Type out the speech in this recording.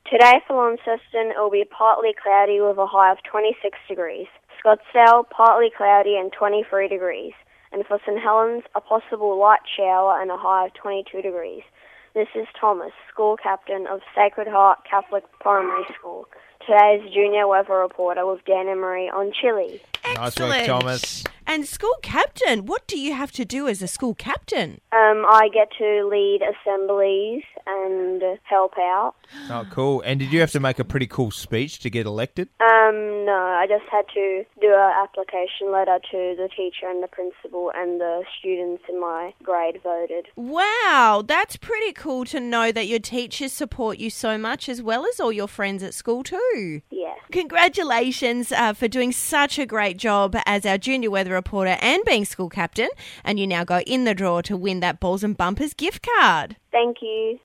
Today for Launceston, it will be partly cloudy with a high of 26 degrees. Scottsdale, partly cloudy and 23 degrees. And for St Helens, a possible light shower and a high of 22 degrees. This is Thomas, school captain of Sacred Heart Catholic Primary School. Today's junior weather reporter with Dan and Marie on Chile. Nice work, Thomas. And school captain, what do you have to do as a school captain? I get to lead assemblies and help out. Oh, cool. And did you have to make a pretty cool speech to get elected? No, I just had to do an application letter to the teacher and the principal, and the students in my grade voted. Wow, that's pretty cool to know that your teachers support you so much, as well as all your friends at school too. Yes. Congratulations for doing such a great job as our junior weather reporter and being school captain. And you now go in the draw to win that Balls and Bumpers gift card. Thank you.